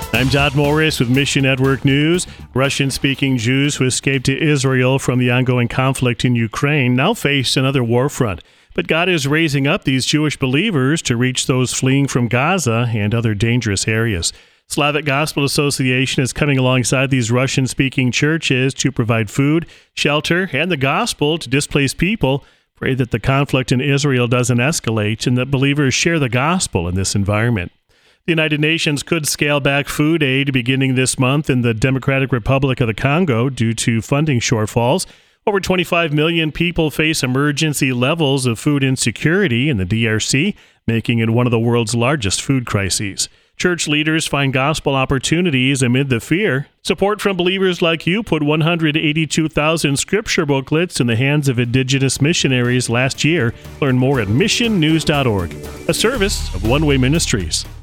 I'm Todd Morris with Mission Network News. Russian-speaking Jews who escaped to Israel from the ongoing conflict in Ukraine now face another war front. But God is raising up these Jewish believers to reach those fleeing from Gaza and other dangerous areas. Slavic Gospel Association is coming alongside these Russian-speaking churches to provide food, shelter, and the gospel to displaced people. Pray that the conflict in Israel doesn't escalate and that believers share the gospel in this environment. The United Nations could scale back food aid beginning this month in the Democratic Republic of the Congo due to funding shortfalls. Over 25 million people face emergency levels of food insecurity in the DRC, making it one of the world's largest food crises. Church leaders find gospel opportunities amid the fear. Support from believers like you put 182,000 scripture booklets in the hands of indigenous missionaries last year. Learn more at missionnews.org, a service of One Way Ministries.